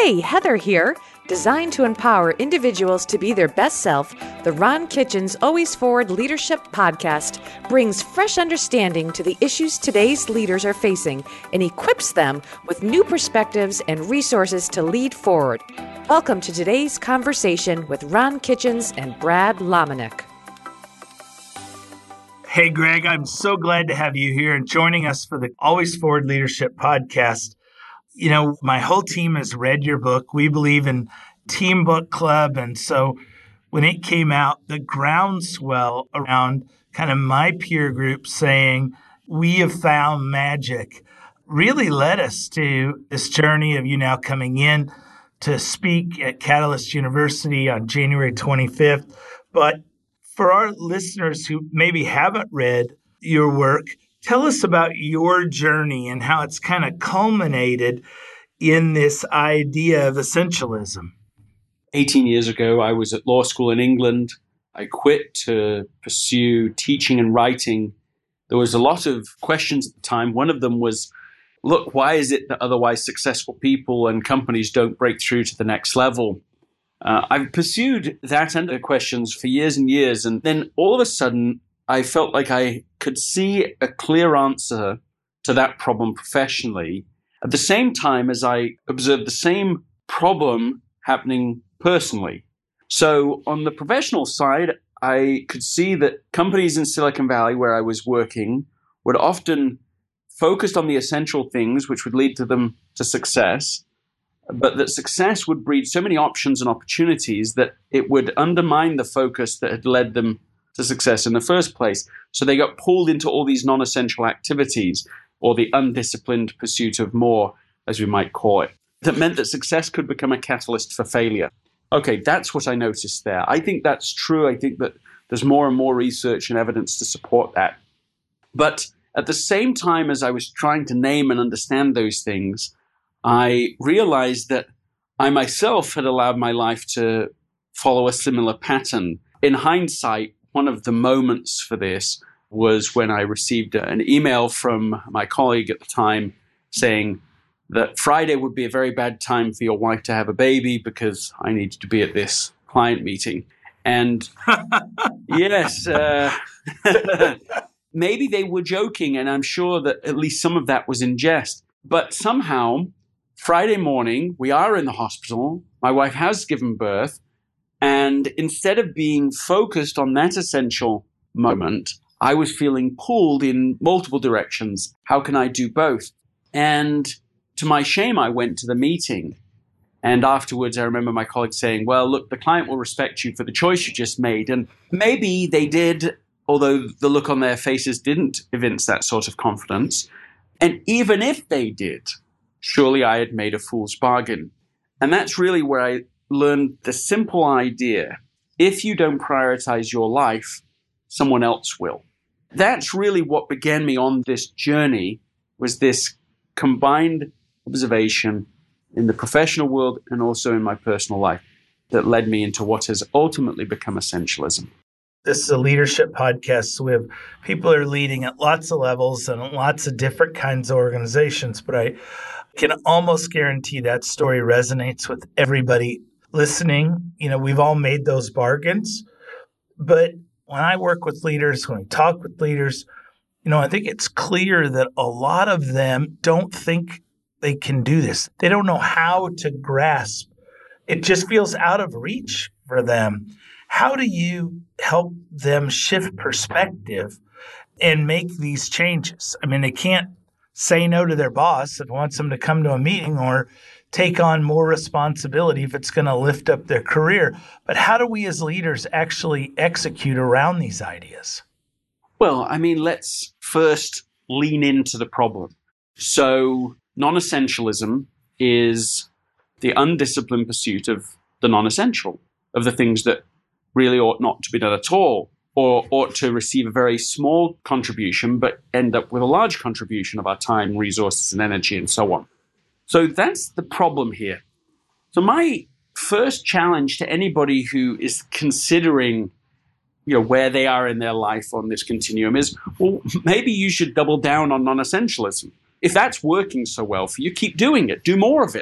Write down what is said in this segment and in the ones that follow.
Hey, Heather here. Designed to empower individuals to be their best self, the Ron Kitchens Always Forward Leadership Podcast brings fresh understanding to the issues today's leaders are facing and equips them with new perspectives and resources to lead forward. Welcome to today's conversation with Ron Kitchens and Brad Lomenick. Hey, Greg, I'm so glad to have you here and joining us for the Always Forward Leadership Podcast. You know, my whole team has read your book. We believe in Team Book Club. And so when it came out, the groundswell around kind of my peer group saying, we have found magic, really led us to this journey of you now coming in to speak at Catalyst University on January 25th. But for our listeners who maybe haven't read your work, tell us about your journey and how it's kind of culminated in this idea of essentialism. 18 years ago, I was at law school in England. I quit to pursue teaching and writing. There was a lot of questions at the time. One of them was, look, why is it that otherwise successful people and companies don't break through to the next level? I've pursued that and other questions for years and years. And then all of a sudden, I felt like I could see a clear answer to that problem professionally at the same time as I observed the same problem happening personally. So on the professional side, I could see that companies in Silicon Valley where I was working would often focus on the essential things which would lead to them to success, but that success would breed so many options and opportunities that it would undermine the focus that had led them to success in the first place. So they got pulled into all these non-essential activities, or the undisciplined pursuit of more, as we might call it. That meant that success could become a catalyst for failure. Okay, that's what I noticed there. I think that's true. I think that there's more and more research and evidence to support that. But at the same time as I was trying to name and understand those things, I realized that I myself had allowed my life to follow a similar pattern. In hindsight, one of the moments for this was when I received an email from my colleague at the time saying that Friday would be a very bad time for your wife to have a baby because I needed to be at this client meeting. And yes, maybe they were joking, and I'm sure that at least some of that was in jest. But somehow, Friday morning, we are in the hospital. My wife has given birth. And instead of being focused on that essential moment, I was feeling pulled in multiple directions. How can I do both? And to my shame, I went to the meeting. And afterwards, I remember my colleague saying, well, look, the client will respect you for the choice you just made. And maybe they did, although the look on their faces didn't evince that sort of confidence. And even if they did, surely I had made a fool's bargain. And that's really where I learned the simple idea. If you don't prioritize your life, someone else will. That's really what began me on this journey, was this combined observation in the professional world and also in my personal life that led me into what has ultimately become essentialism. This is a leadership podcast. So we have people who are leading at lots of levels and lots of different kinds of organizations, but I can almost guarantee that story resonates with everybody listening. You know, we've all made those bargains, but when I work with leaders, when we talk with leaders, you know, I think it's clear that a lot of them don't think they can do this. They don't know how to grasp. It just feels out of reach for them. How do you help them shift perspective and make these changes? I mean, they can't say no to their boss if it wants them to come to a meeting, or take on more responsibility if it's going to lift up their career. But how do we as leaders actually execute around these ideas? Well, I mean, let's first lean into the problem. So non-essentialism is the undisciplined pursuit of the non-essential, of the things that really ought not to be done at all, or ought to receive a very small contribution, but end up with a large contribution of our time, resources, and energy, and so on. So that's the problem here. So my first challenge to anybody who is considering, where they are in their life on this continuum is, well, maybe you should double down on non-essentialism. If that's working so well for you, keep doing it. Do more of it.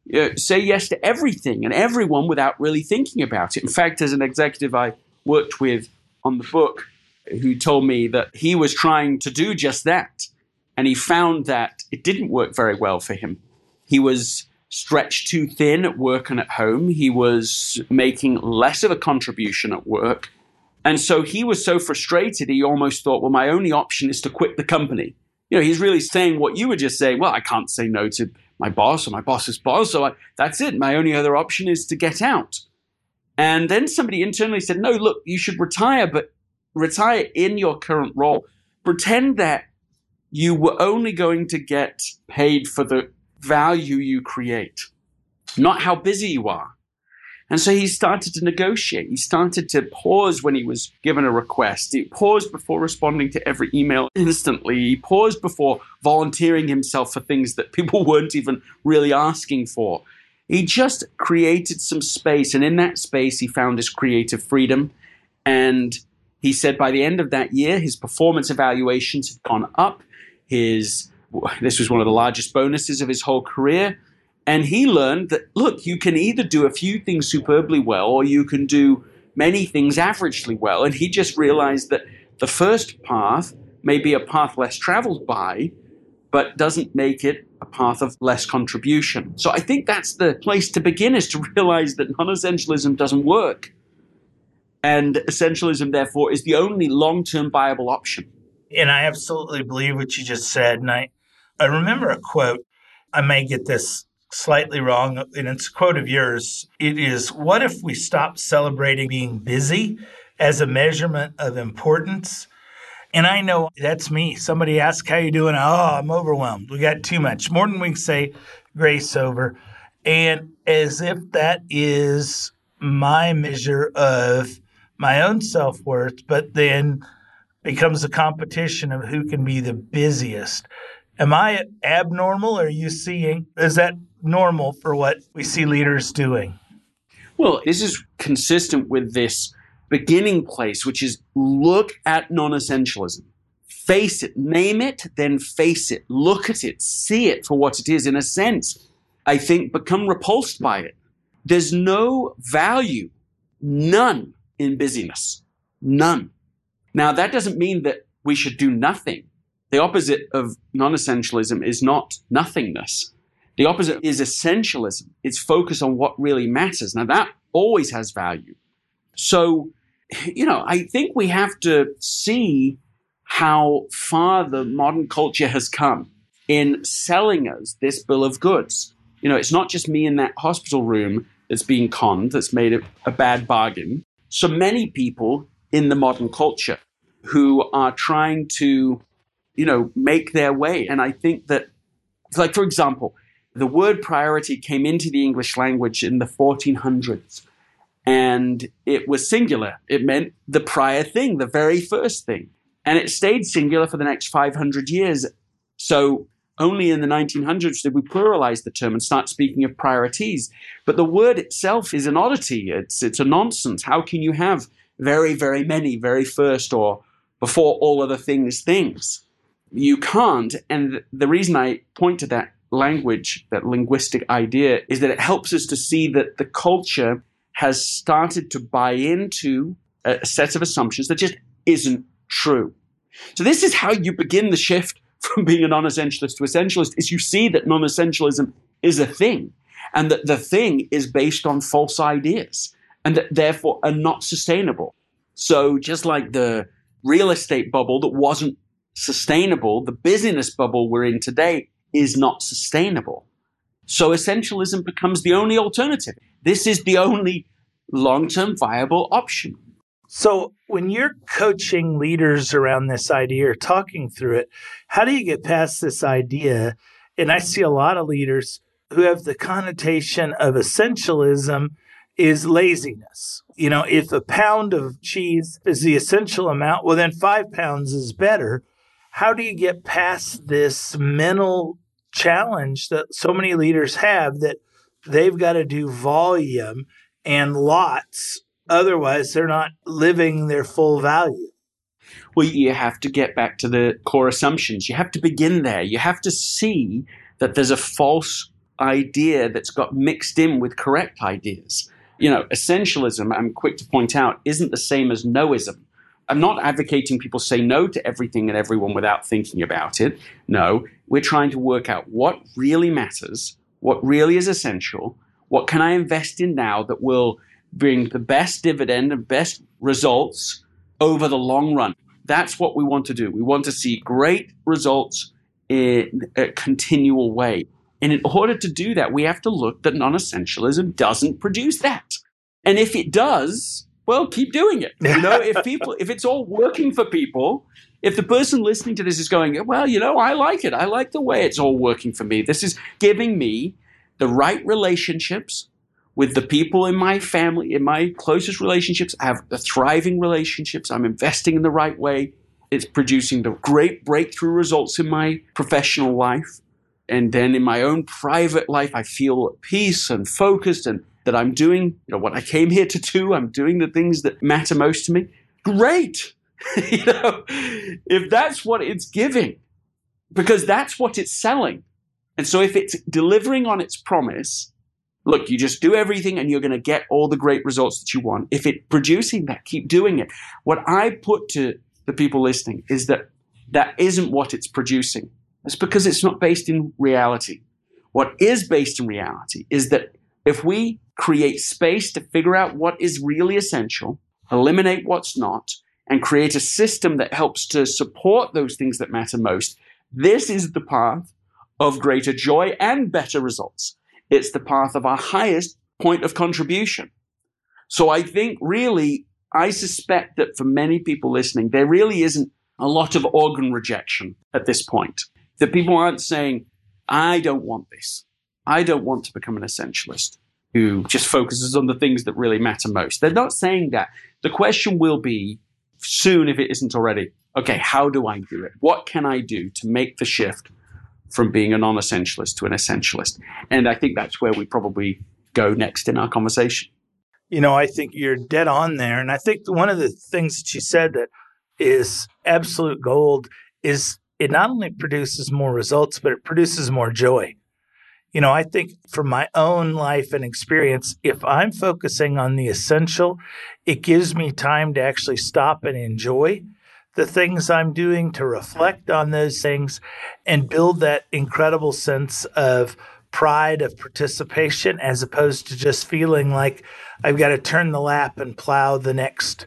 say yes to everything and everyone without really thinking about it. In fact, as an executive I worked with on the book who told me that he was trying to do just that, and he found that it didn't work very well for him. He was stretched too thin at work and at home. He was making less of a contribution at work. And so he was so frustrated, he almost thought, well, my only option is to quit the company. He's really saying what you were just saying. Well, I can't say no to my boss or my boss's boss, so that's it. My only other option is to get out. And then somebody internally said, no, look, you should retire, but retire in your current role. Pretend that you were only going to get paid for the value you create, not how busy you are. And so he started to negotiate. He started to pause when he was given a request. He paused before responding to every email instantly. He paused before volunteering himself for things that people weren't even really asking for. He just created some space, and in that space, he found his creative freedom. And he said by the end of that year, his performance evaluations had gone up. This was one of the largest bonuses of his whole career. And he learned that, look, you can either do a few things superbly well or you can do many things averagely well. And he just realized that the first path may be a path less traveled by, but doesn't make it a path of less contribution. So I think that's the place to begin, is to realize that non-essentialism doesn't work. And essentialism, therefore, is the only long-term viable option. And I absolutely believe what you just said. And I remember a quote. I may get this slightly wrong, and it's a quote of yours. It is, what if we stopped celebrating being busy as a measurement of importance? And I know that's me. Somebody asks, how you doing? Oh, I'm overwhelmed. We got too much, more than we can say grace over. And as if that is my measure of my own self-worth, but then becomes a competition of who can be the busiest. Am I abnormal? Or are you seeing, is that normal for what we see leaders doing? Well, this is consistent with this beginning place, which is look at non-essentialism. Face it, name it, then face it. Look at it, see it for what it is. In a sense, I think, become repulsed by it. There's no value, none, in busyness. None. Now, that doesn't mean that we should do nothing. The opposite of non-essentialism is not nothingness. The opposite is essentialism. It's focus on what really matters. Now, that always has value. So, I think we have to see how far the modern culture has come in selling us this bill of goods. It's not just me in that hospital room that's being conned, that's made a bad bargain. So many people in the modern culture who are trying to, make their way. And I think that, like, for example, the word priority came into the English language in the 1400s, and it was singular. It meant the prior thing, the very first thing. And it stayed singular for the next 500 years. So only in the 1900s did we pluralize the term and start speaking of priorities. But the word itself is an oddity. It's a nonsense. How can you have very, very many, very first, or before all other things? You can't. And the reason I point to that language, that linguistic idea, is that it helps us to see that the culture has started to buy into a set of assumptions that just isn't true. So this is how you begin the shift from being a non-essentialist to essentialist, is you see that non-essentialism is a thing, and that the thing is based on false ideas, and that therefore are not sustainable. So just like the real estate bubble that wasn't sustainable, the busyness bubble we're in today is not sustainable. So essentialism becomes the only alternative. This is the only long-term viable option. So when you're coaching leaders around this idea or talking through it, how do you get past this idea? And I see a lot of leaders who have the connotation of essentialism is laziness. If a pound of cheese is the essential amount, well, then 5 pounds is better. How do you get past this mental challenge that so many leaders have, that they've got to do volume and lots? Otherwise, they're not living their full value. Well, you have to get back to the core assumptions. You have to begin there. You have to see that there's a false idea that's got mixed in with correct ideas. You know, essentialism, I'm quick to point out, isn't the same as noism. I'm not advocating people say no to everything and everyone without thinking about it. No, we're trying to work out what really matters, what really is essential, what can I invest in now that will bring the best dividend and best results over the long run. That's what we want to do. We want to see great results in a continual way. And in order to do that, we have to look that non-essentialism doesn't produce that. And if it does, well, keep doing it. You know, if it's all working for people, if the person listening to this is going, well, you know, I like it. I like the way it's all working for me. This is giving me the right relationships with the people in my family, in my closest relationships. I have the thriving relationships. I'm investing in the right way. It's producing the great breakthrough results in my professional life. And then in my own private life, I feel at peace and focused and that I'm doing, you know, what I came here to do. I'm doing the things that matter most to me. Great. You know, if that's what it's giving, because that's what it's selling. And so if it's delivering on its promise, look, you just do everything and you're going to get all the great results that you want. If it's producing that, keep doing it. What I put to the people listening is that that isn't what it's producing. It's because it's not based in reality. What is based in reality is that if we create space to figure out what is really essential, eliminate what's not, and create a system that helps to support those things that matter most, this is the path of greater joy and better results. It's the path of our highest point of contribution. So I think really, I suspect that for many people listening, there really isn't a lot of organ rejection at this point. That people aren't saying, I don't want this. I don't want to become an essentialist who just focuses on the things that really matter most. They're not saying that. The question will be soon, if it isn't already, okay, how do I do it? What can I do to make the shift from being a non-essentialist to an essentialist? And I think that's where we probably go next in our conversation. You know, I think you're dead on there. And I think one of the things that you said that is absolute gold is it not only produces more results, but it produces more joy. You know, I think from my own life and experience, if I'm focusing on the essential, it gives me time to actually stop and enjoy the things I'm doing, to reflect on those things and build that incredible sense of pride, of participation, as opposed to just feeling like I've got to turn the lap and plow the next,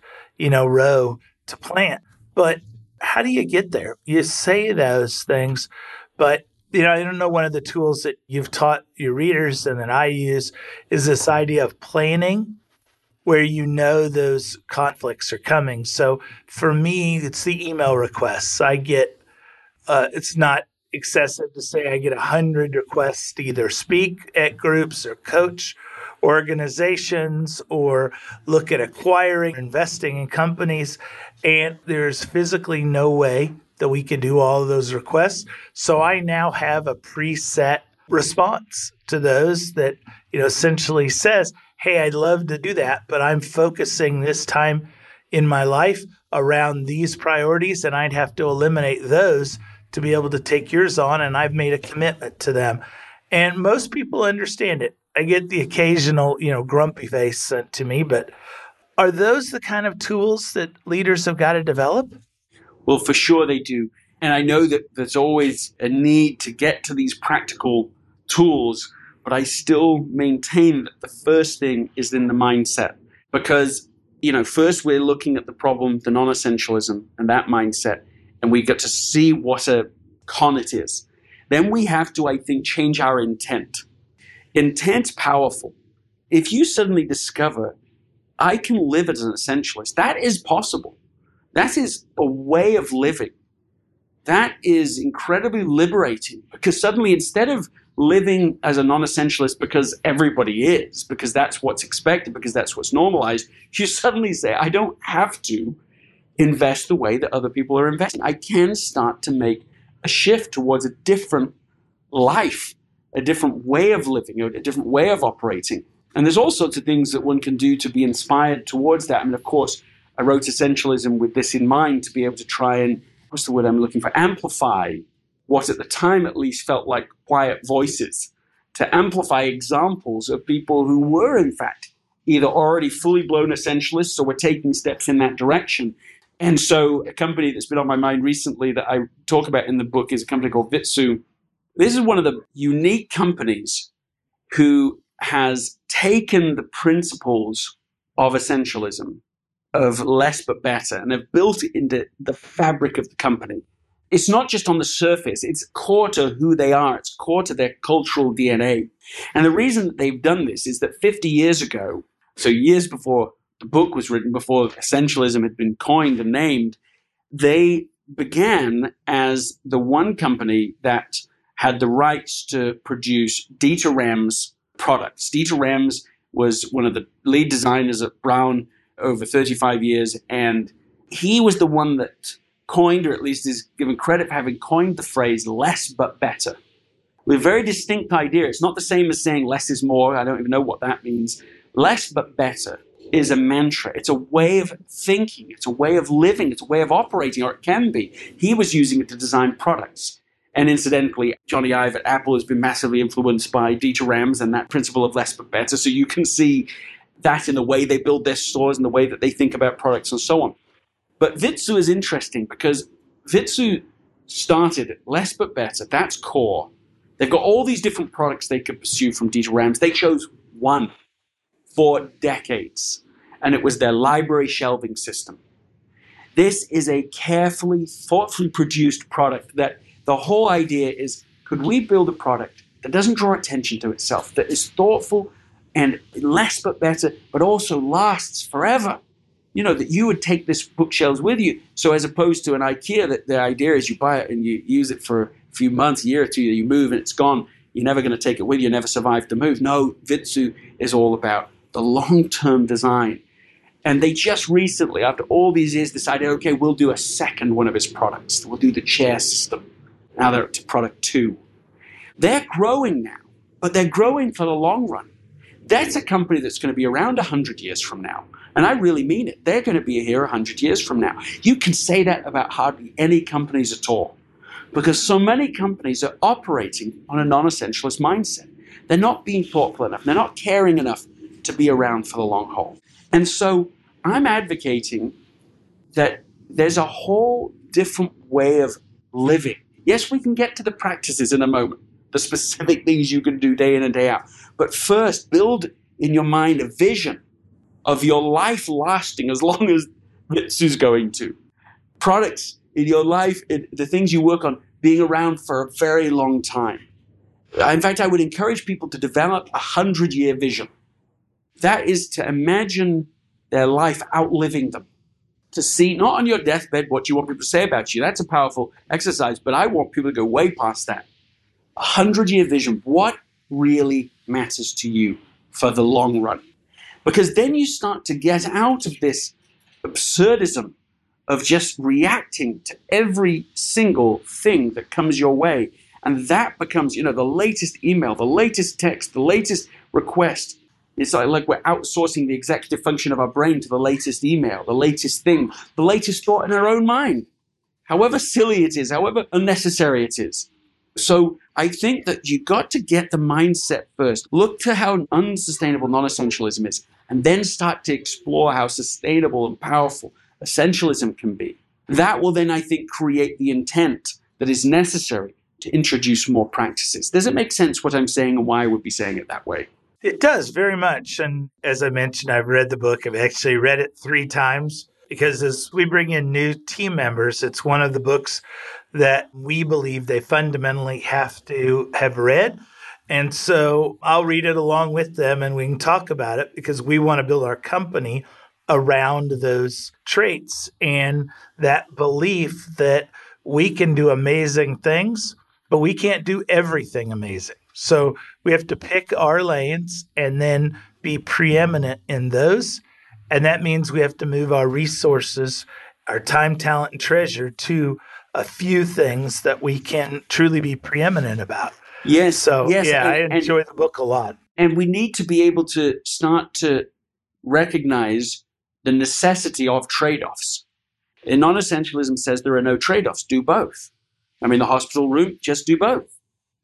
row to plant. But how do you get there? You say those things, but I don't know, one of the tools that you've taught your readers and that I use is this idea of planning, where those conflicts are coming. So for me, it's the email requests. I get, it's not excessive to say I get 100 requests to either speak at groups or coach organizations or look at acquiring, investing in companies. And there's physically no way that we can do all of those requests. So I now have a preset response to those that, essentially says, hey, I'd love to do that, but I'm focusing this time in my life around these priorities, and I'd have to eliminate those to be able to take yours on, and I've made a commitment to them. And most people understand it. I get the occasional, grumpy face sent to me, but are those the kind of tools that leaders have got to develop? Well, for sure they do. And I know that there's always a need to get to these practical tools, but I still maintain that the first thing is in the mindset. Because, first we're looking at the problem, the non-essentialism and that mindset, and we get to see what a con it is. Then we have to, I think, change our intent. Intent's powerful. If you suddenly discover, I can live as an essentialist, that is possible. That is a way of living. That is incredibly liberating, because suddenly, instead of living as a non-essentialist because everybody is, because that's what's expected, because that's what's normalized, you suddenly say, I don't have to invest the way that other people are investing. I can start to make a shift towards a different life, a different way of living, a different way of operating. And there's all sorts of things that one can do to be inspired towards that. I mean, of course, I wrote Essentialism with this in mind, to be able to try and, what's the word I'm looking for, amplify what at the time at least felt like quiet voices to amplify examples of people who were, in fact, either already fully blown essentialists or were taking steps in that direction. And so a company that's been on my mind recently that I talk about in the book is a company called Vitsu. This is one of the unique companies who has taken the principles of essentialism, of less but better, and have built it into the fabric of the company. It's not just on the surface, it's core to who they are, it's core to their cultural DNA. And the reason that they've done this is that 50 years ago, so years before the book was written, before essentialism had been coined and named, they began as the one company that had the rights to produce Dieter Rams products. Dieter Rams was one of the lead designers at Brown over 35 years, and he was the one that coined, or at least is given credit for having coined the phrase less but better. With a very distinct idea. It's not the same as saying less is more. I don't even know what that means. Less but better is a mantra. It's a way of thinking. It's a way of living. It's a way of operating, or it can be. He was using it to design products. And incidentally, Johnny Ive at Apple has been massively influenced by Dieter Rams and that principle of less but better. So you can see that in the way they build their stores and the way that they think about products and so on. But Vitsu is interesting because Vitsu started less but better. That's core. They've got all these different products they could pursue from Dieter Rams. They chose one for decades, and it was their library shelving system. This is a carefully, thoughtfully produced product that the whole idea is, could we build a product that doesn't draw attention to itself, that is thoughtful and less but better, but also lasts forever? You know, that you would take this bookshelves with you. So as opposed to an IKEA, that the idea is you buy it and you use it for a few months, a year or two, you move and it's gone. You're never going to take it with you, never survive the move. No, Vitsu is all about the long-term design. And they just recently, after all these years, decided, okay, we'll do a second one of his products. We'll do the chair system. Now they're up to product 2. They're growing now, but they're growing for the long run. That's a company that's going to be around 100 years from now. And I really mean it. They're going to be here 100 years from now. You can say that about hardly any companies at all, because so many companies are operating on a non-essentialist mindset. They're not being thoughtful enough. They're not caring enough to be around for the long haul. And so I'm advocating that there's a whole different way of living. Yes, we can get to the practices in a moment, the specific things you can do day in and day out. But first, build in your mind a vision of your life lasting as long as Vitsu's going to. Products in your life, the things you work on, being around for a very long time. In fact, I would encourage people to develop a 100-year vision. That is to imagine their life outliving them. To see, not on your deathbed, what you want people to say about you. That's a powerful exercise, but I want people to go way past that. A 100-year vision. What really matters to you for the long run? Because then you start to get out of this absurdism of just reacting to every single thing that comes your way. And that becomes, the latest email, the latest text, the latest request. It's like we're outsourcing the executive function of our brain to the latest email, the latest thing, the latest thought in our own mind, however silly it is, however unnecessary it is. So I think that you got to get the mindset first. Look to how unsustainable non-essentialism is, and then start to explore how sustainable and powerful essentialism can be. That will then, I think, create the intent that is necessary to introduce more practices. Does it make sense what I'm saying and why I would be saying it that way? It does, very much. And as I mentioned, I've read the book. I've actually read it 3 times because as we bring in new team members, it's one of the books that we believe they fundamentally have to have read. And so I'll read it along with them and we can talk about it because we want to build our company around those traits and that belief that we can do amazing things, but we can't do everything amazing. So we have to pick our lanes and then be preeminent in those. And that means we have to move our resources, our time, talent, and treasure to a few things that we can truly be preeminent about. Yes. So, yes, yeah, I enjoy the book a lot. And we need to be able to start to recognize the necessity of trade-offs. And non-essentialism says there are no trade-offs. Do both. I mean, the hospital room, just do both.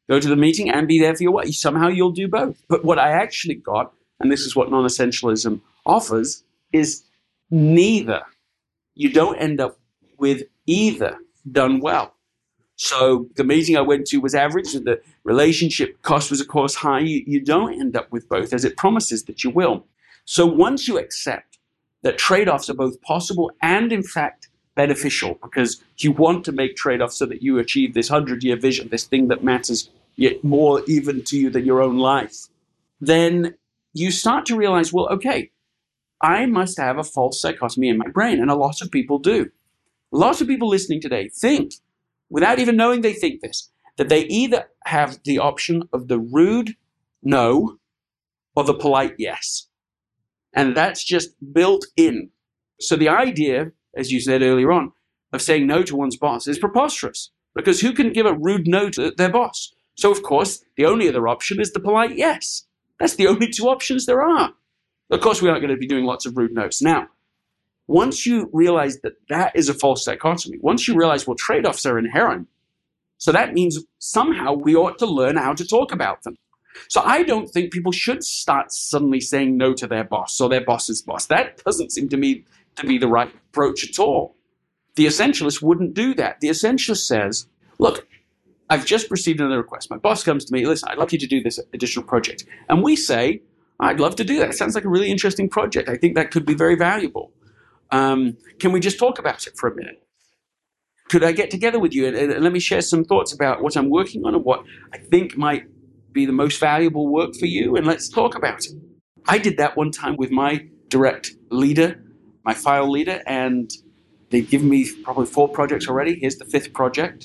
Go to the meeting and be there for your wife. Somehow you'll do both. But what I actually got, and this is what non-essentialism offers, is neither. You don't end up with either done well. So the meeting I went to was average, and the relationship cost was, of course, high. You don't end up with both, as it promises that you will. So once you accept that trade-offs are both possible and, in fact, beneficial, because you want to make trade-offs so that you achieve this 100-year vision, this thing that matters yet more even to you than your own life, then you start to realize, well, okay, I must have a false dichotomy in my brain, and a lot of people do. A lot of people listening today think, without even knowing they think this, that they either have the option of the rude no or the polite yes. And that's just built in. So the idea, as you said earlier on, of saying no to one's boss is preposterous, because who can give a rude no to their boss? So, of course, the only other option is the polite yes. That's the only two options there are. Of course, we aren't going to be doing lots of rude no's. Now, once you realize that that is a false dichotomy, once you realize, well, trade-offs are inherent, so that means somehow we ought to learn how to talk about them. So I don't think people should start suddenly saying no to their boss or their boss's boss. That doesn't seem to me to be the right approach at all. The essentialist wouldn't do that. The essentialist says, look, I've just received another request. My boss comes to me, listen, I'd like you to do this additional project. And we say, I'd love to do that. It sounds like a really interesting project. I think that could be very valuable. Can we just talk about it for a minute? Could I get together with you and let me share some thoughts about what I'm working on and what I think might be the most valuable work for you, and let's talk about it. I did that one time with my direct leader, my file leader, and they've given me probably 4 projects already. Here's the 5th project.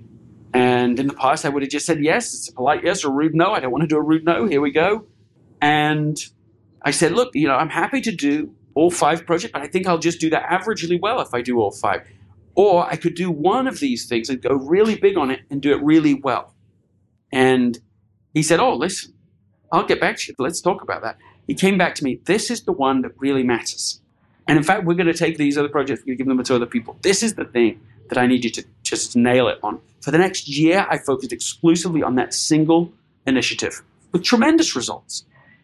And in the past, I would have just said yes. It's a polite yes or a rude no. I don't want to do a rude no. Here we go. And I said, look, I'm happy to do all 5 projects, but I think I'll just do that averagely well if I do all 5. Or I could do one of these things and go really big on it and do it really well. And he said, oh, listen, I'll get back to you. Let's talk about that. He came back to me. This is the one that really matters. And in fact, we're going to take these other projects, we're going to give them to other people. This is the thing that I need you to just nail it on. For the next year, I focused exclusively on that single initiative with tremendous results.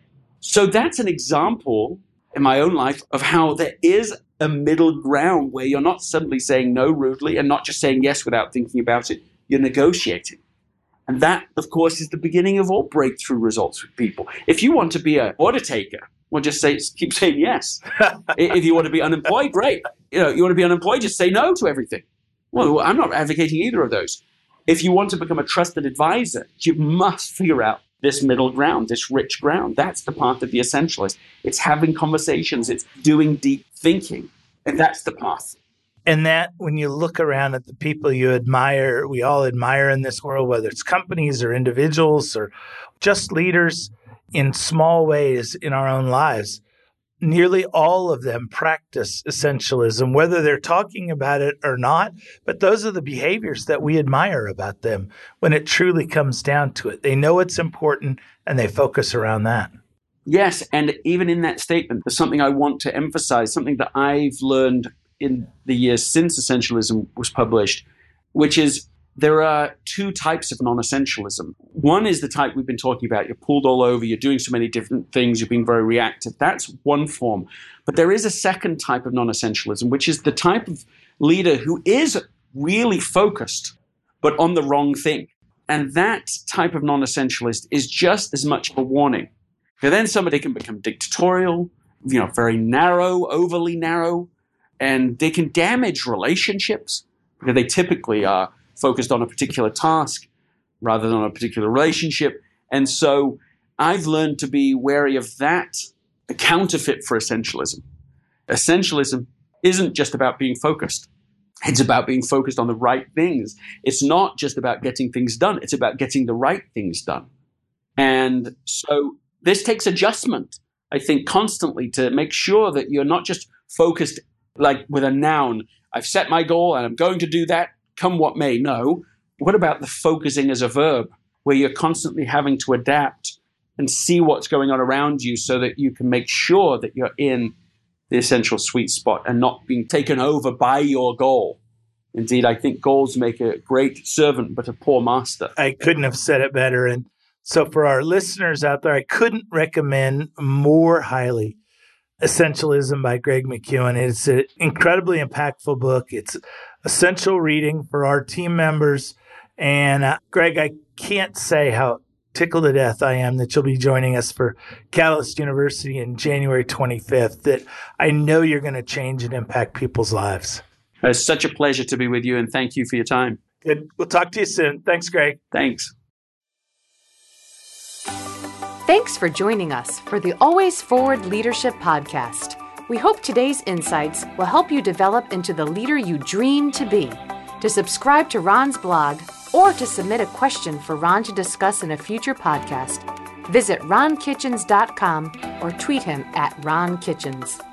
So that's an example in my own life of how there is a middle ground where you're not suddenly saying no rudely and not just saying yes without thinking about it. You're negotiating. And that, of course, is the beginning of all breakthrough results with people. If you want to be an order taker, well, just keep saying yes. If you want to be unemployed, great. You want to be unemployed, just say no to everything. Well, I'm not advocating either of those. If you want to become a trusted advisor, you must figure out this middle ground, this rich ground. That's the path of the essentialist. It's having conversations. It's doing deep thinking. And that's the path. And that, when you look around at the people you admire, we all admire in this world, whether it's companies or individuals or just leaders in small ways in our own lives, nearly all of them practice essentialism, whether they're talking about it or not. But those are the behaviors that we admire about them when it truly comes down to it. They know it's important and they focus around that. Yes. And even in that statement, there's something I want to emphasize, something that I've learned in the years since essentialism was published, which is there are 2 types of non-essentialism. One is the type we've been talking about. You're pulled all over. You're doing so many different things. You're being very reactive. That's one form. But there is a second type of non-essentialism, which is the type of leader who is really focused, but on the wrong thing. And that type of non-essentialist is just as much of a warning. Because then somebody can become dictatorial, very narrow, overly narrow, and they can damage relationships because they typically are focused on a particular task rather than on a particular relationship. And so I've learned to be wary of that, a counterfeit for essentialism. Essentialism isn't just about being focused. It's about being focused on the right things. It's not just about getting things done. It's about getting the right things done. And so this takes adjustment, I think, constantly to make sure that you're not just focused like with a noun. I've set my goal and I'm going to do that, come what may. No. What about the focusing as a verb, where you're constantly having to adapt and see what's going on around you so that you can make sure that you're in the essential sweet spot and not being taken over by your goal. Indeed, I think goals make a great servant, but a poor master. I couldn't have said it better. And so for our listeners out there, I couldn't recommend more highly Essentialism by Greg McKeown. It's an incredibly impactful book. It's essential reading for our team members. And Greg, I can't say how tickled to death I am that you'll be joining us for Catalyst University in January 25th, that I know you're going to change and impact people's lives. It's such a pleasure to be with you, and thank you for your time. Good. We'll talk to you soon. Thanks, Greg. Thanks. Thanks for joining us for the Always Forward Leadership Podcast. We hope today's insights will help you develop into the leader you dream to be. To subscribe to Ron's blog or to submit a question for Ron to discuss in a future podcast, visit ronkitchens.com or tweet him at Ron Kitchens.